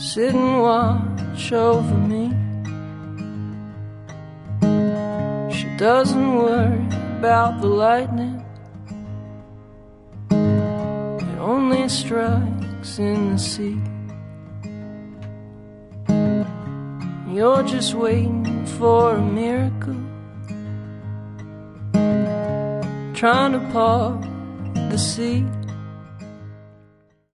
sit and watch over me. She doesn't worry about the lightning, it only strikes in the sea. You're just waiting for a miracle, trying to part the sea.